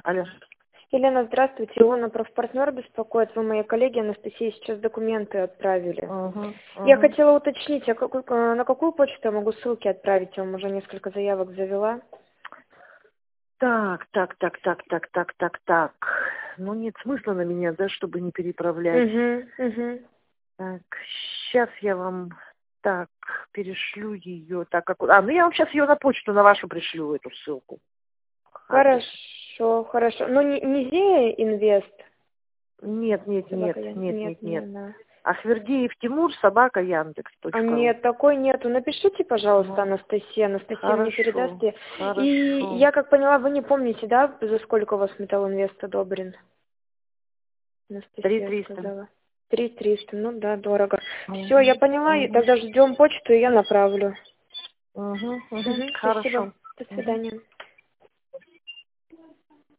Алло. Елена, здравствуйте. Илона, профпартнер беспокоит. Вы, моей коллеге Анастасии, сейчас документы отправили. Я хотела уточнить, на какую почту я могу ссылки отправить? Я вам уже несколько заявок завела. Так. Ну, нет смысла на меня, да, чтобы не переправлять. Так, сейчас я вам перешлю ее. Ну я вам сейчас ее на почту, на вашу пришлю, эту ссылку. Хорошо. Ну, не Зея Инвест? Нет. Да. Ахвердиев Тимур, собака Яндекс.ру. Нет, такой нету. Напишите, пожалуйста, Анастасия. Анастасия мне передаст. И я как поняла, вы не помните, да, за сколько у вас Металлинвест одобрен? Анастасия 3300. сказала. 3300, ну да, дорого. Все, я поняла, и тогда ждем почту, и я направлю. Хорошо. Спасибо. До свидания.